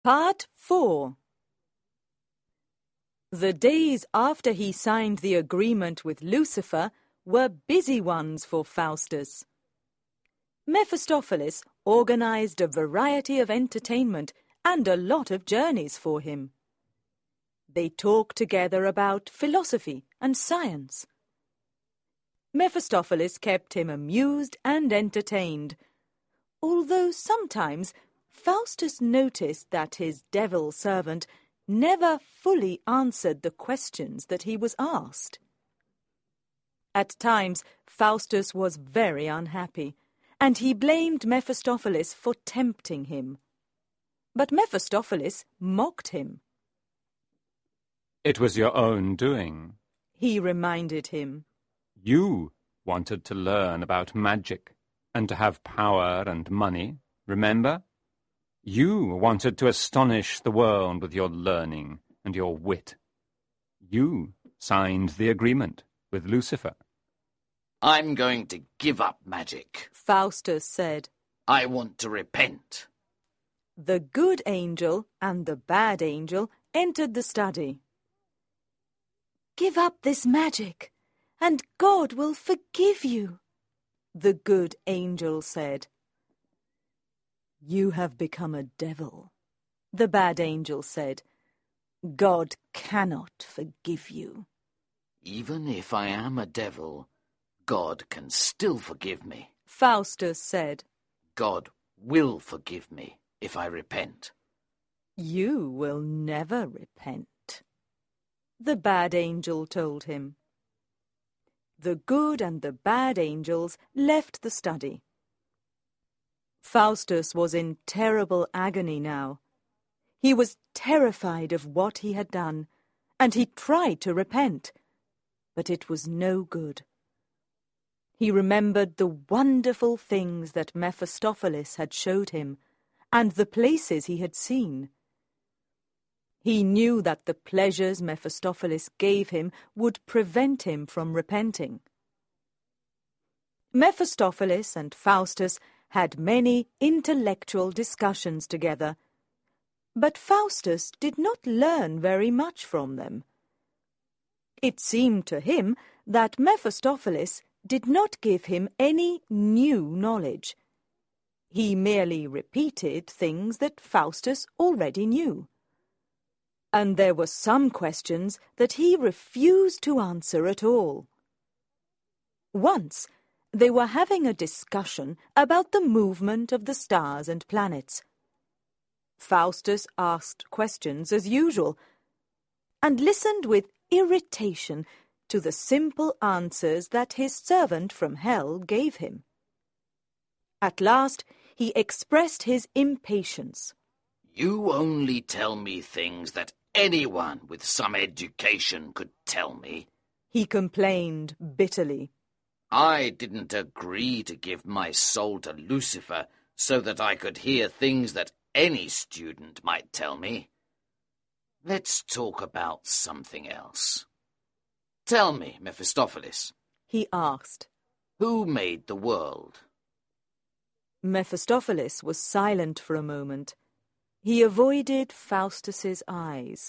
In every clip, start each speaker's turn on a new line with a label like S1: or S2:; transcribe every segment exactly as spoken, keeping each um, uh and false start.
S1: Part four. The days after he signed the agreement with Lucifer were busy ones for Faustus. Mephistopheles organized a variety of entertainment and a lot of journeys for him. They talked together about philosophy and science. Mephistopheles kept him amused and entertained, although sometimes Faustus noticed that his devil servant never fully answered the questions that he was asked. At times, Faustus was very unhappy, and he blamed Mephistopheles for tempting him. But Mephistopheles mocked him.
S2: "It was your own doing,"
S1: he reminded him.
S2: "You wanted to learn about magic and to have power and money, remember? You wanted to astonish the world with your learning and your wit. You signed the agreement with Lucifer."
S3: "I'm going to give up magic,"
S1: Faustus said.
S3: "I want to repent."
S1: The good angel and the bad angel entered the study. "Give up this magic, and God will forgive you," the good angel said. "You have become a devil," the bad angel said. "God cannot forgive you."
S3: "Even if I am a devil, God can still forgive me,"
S1: Faustus said.
S3: "God will forgive me if I repent."
S1: "You will never repent," the bad angel told him. The good and the bad angels left the study. Faustus was in terrible agony now. He was terrified of what he had done, and he tried to repent, but it was no good. He remembered the wonderful things that Mephistopheles had showed him, and the places he had seen. He knew that the pleasures Mephistopheles gave him would prevent him from repenting. Mephistopheles and Faustus had many intellectual discussions together, but Faustus did not learn very much from them. It seemed to him that Mephistopheles did not give him any new knowledge. He merely repeated things that Faustus already knew. And there were some questions that he refused to answer at all. Once, they were having a discussion about the movement of the stars and planets. Faustus asked questions as usual, and listened with irritation to the simple answers that his servant from hell gave him. At last, he expressed his impatience.
S3: "You only tell me things that anyone with some education could tell me,"
S1: he complained bitterly.
S3: "I didn't agree to give my soul to Lucifer so that I could hear things that any student might tell me. Let's talk about something else. Tell me, Mephistopheles,"
S1: he asked,
S3: "who made the world?"
S1: Mephistopheles was silent for a moment. He avoided Faustus's eyes.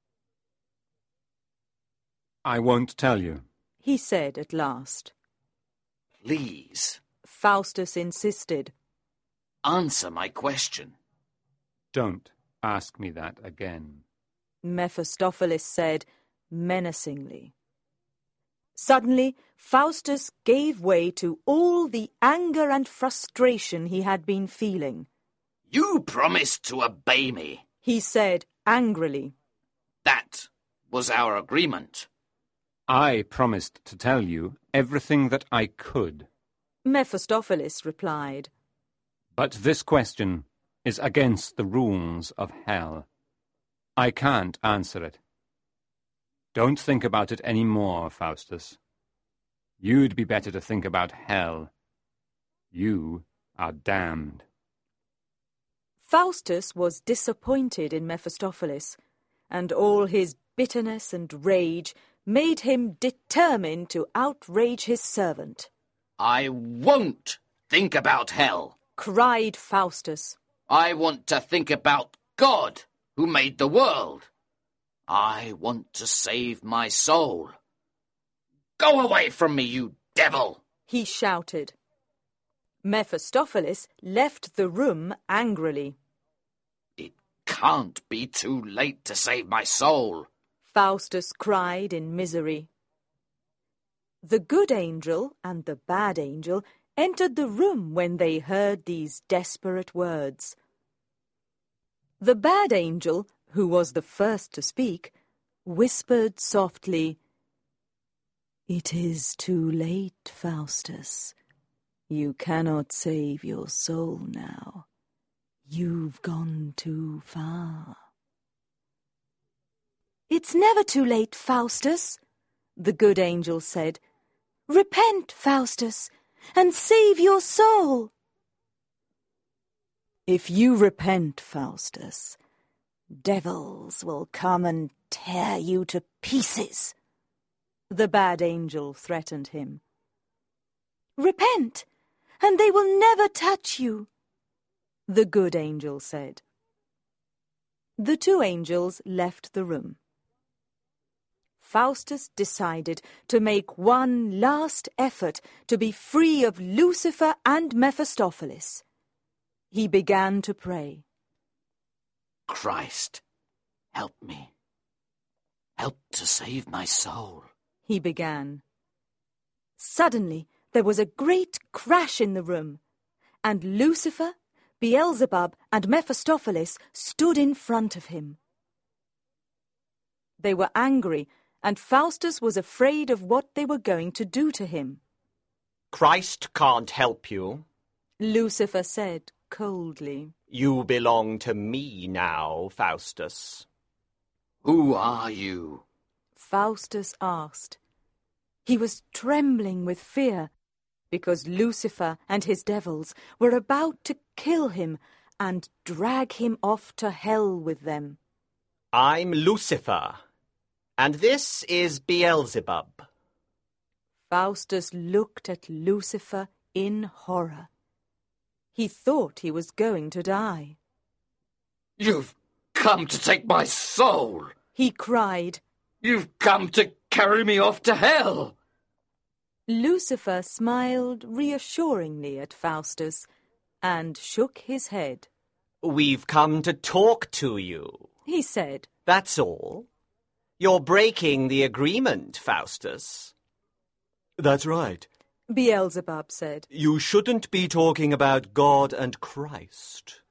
S2: "I won't tell you,"
S1: he said at last.
S3: "Please,"
S1: Faustus insisted.
S3: "answer my question."
S2: "Don't ask me that again,"
S1: Mephistopheles said menacingly. Suddenly, Faustus gave way to all the anger and frustration he had been feeling.
S3: "You promised to obey me,"
S1: he said angrily.
S3: "That was our agreement."
S2: "I promised to tell you everything that I could,"
S1: Mephistopheles replied.
S2: "but this question is against the rules of hell. I can't answer it. Don't think about it any more, Faustus. You'd be better to think about hell. You are damned."
S1: Faustus was disappointed in Mephistopheles, and all his bitterness and rage made him determined to outrage his servant.
S3: "I won't think about hell,"
S1: cried Faustus.
S3: "I want to think about God who made the world. I want to save my soul. Go away from me, you devil!
S1: He shouted. Mephistopheles left the room angrily.
S3: It can't be too late to save my soul,
S1: Faustus cried in misery. The good angel and the bad angel entered the room when they heard these desperate words. The bad angel, who was the first to speak, whispered softly, "It is too late, Faustus. You cannot save your soul now. You've gone too far." "It's never too late, Faustus," the good angel said. "Repent, Faustus, and save your soul." "If you repent, Faustus, devils will come and tear you to pieces," the bad angel threatened him. "Repent, and they will never touch you," the good angel said. The two angels left the room. Faustus decided to make one last effort to be free of Lucifer and Mephistopheles. He began to pray.
S3: Christ, help me. Help to save my soul,
S1: he began. Suddenly there was a great crash in the room, and Lucifer, Beelzebub, and Mephistopheles stood in front of him. They were angry, and Faustus was afraid of what they were going to do to him.
S4: "Christ can't help you,"
S1: Lucifer said coldly.
S4: "You belong to me now, Faustus."
S3: Who are you?
S1: Faustus asked. He was trembling with fear, because Lucifer and his devils were about to kill him and drag him off to hell with them.
S4: "I'm Lucifer, and this is Beelzebub."
S1: Faustus looked at Lucifer in horror. He thought he was going to die.
S3: You've come to take my soul,
S1: he cried.
S3: You've come to carry me off to hell.
S1: Lucifer smiled reassuringly at Faustus and shook his head.
S4: "We've come to talk to you,"
S1: he said.
S4: "That's all. You're breaking the agreement, Faustus." "That's right,"
S1: Beelzebub said.
S4: "You shouldn't be talking about God and Christ."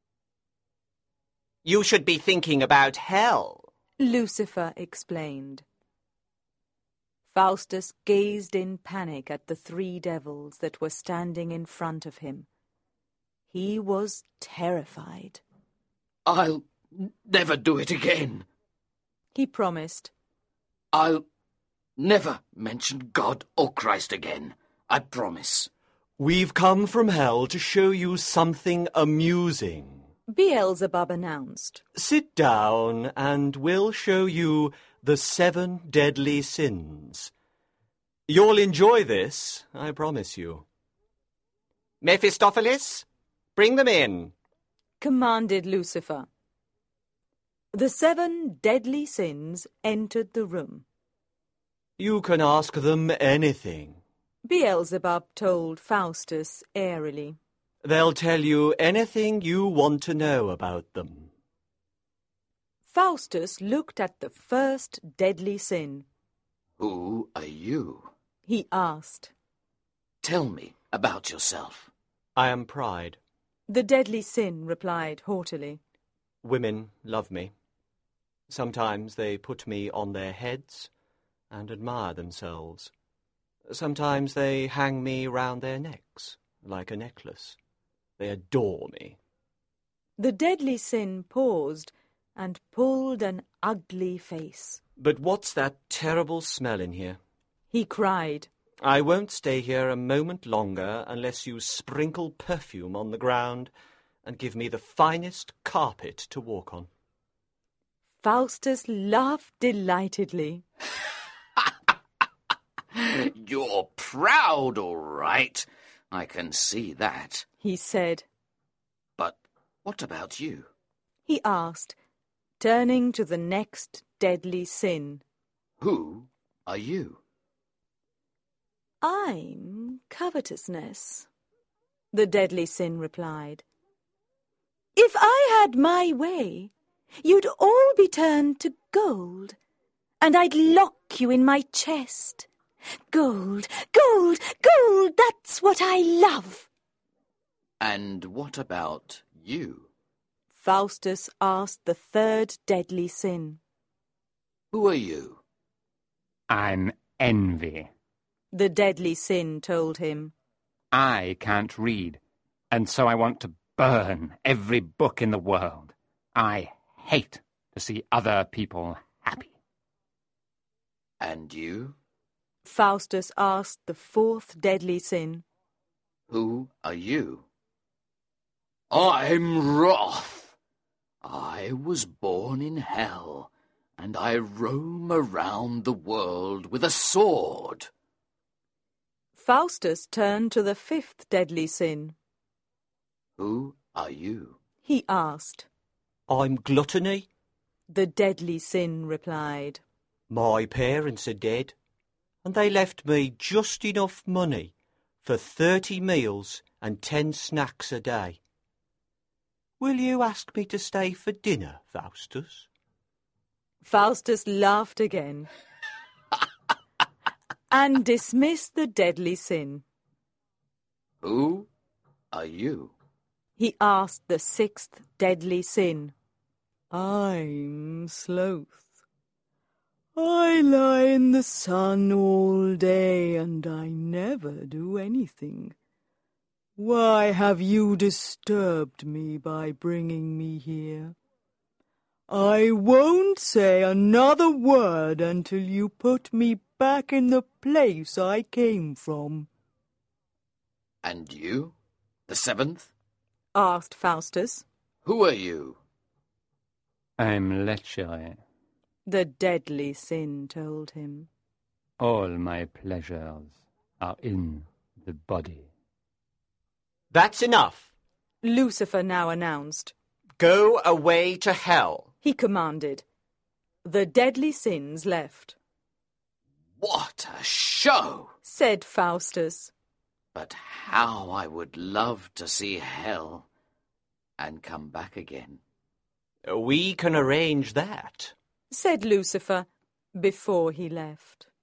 S4: "You should be thinking about hell,"
S1: Lucifer explained. Faustus gazed in panic at the three devils that were standing in front of him. He was terrified.
S3: I'll never do it again,
S1: he promised.
S3: I'll never mention God or Christ again, I promise.
S4: "We've come from hell to show you something amusing,"
S1: Beelzebub announced.
S4: "Sit down and we'll show you the seven deadly sins. You'll enjoy this, I promise you." "Mephistopheles, bring them in,"
S1: commanded Lucifer. The seven deadly sins entered the room.
S4: "You can ask them anything,"
S1: Beelzebub told Faustus airily.
S4: "They'll tell you anything you want to know about them."
S1: Faustus looked at the first deadly sin.
S3: Who are you?
S1: he asked.
S3: Tell me about yourself.
S4: "I am pride.
S1: The deadly sin replied haughtily.
S4: Women love me. Sometimes they put me on their heads and admire themselves. Sometimes they hang me round their necks like a necklace. They adore me."
S1: The deadly sin paused and pulled an ugly face.
S4: "But what's that terrible smell in here?"
S1: he cried.
S4: "I won't stay here a moment longer unless you sprinkle perfume on the ground and give me the finest carpet to walk on."
S1: Faustus laughed delightedly.
S3: You're proud, all right. I can see that,
S1: he said.
S3: But what about you?
S1: he asked, turning to the next deadly sin.
S3: Who are you?
S1: I'm covetousness, the deadly sin replied. If I had my way, you'd all be turned to gold, and I'd lock you in my chest. Gold, gold, gold, that's what I love.
S3: And what about you?
S1: Faustus asked the third deadly sin.
S3: Who are you?
S2: I'm envy.
S1: The deadly sin told him.
S2: I can't read, and so I want to burn every book in the world. I hate to see other people happy.
S3: And you?
S1: Faustus asked the fourth deadly sin.
S3: Who are you? I'm Wrath. I was born in hell, and I roam around the world with a sword.
S1: Faustus turned to the fifth deadly sin.
S3: Who are you?
S1: He asked.
S4: I'm gluttony.
S1: The deadly sin replied.
S4: My parents are dead, and they left me just enough money for thirty meals and ten snacks a day. Will you ask me to stay for dinner, Faustus?
S1: Faustus laughed again and dismissed the deadly sin.
S3: Who are you?
S1: He asked the sixth deadly sin. I'm sloth. I lie in the sun all day and I never do anything. Why have you disturbed me by bringing me here? I won't say another word until you put me back in the place I came from.
S3: And you? The seventh?
S1: Asked Faustus.
S3: Who are you?
S2: I'm lechery.
S1: The deadly sin told him.
S2: All my pleasures are in the body.
S4: That's enough.
S1: Lucifer now announced.
S4: Go away to hell.
S1: He commanded. The deadly sins left.
S3: What a show!
S1: Said Faustus.
S3: But how I would love to see hell and come back again.
S4: We can arrange that.
S1: Said Lucifer before he left.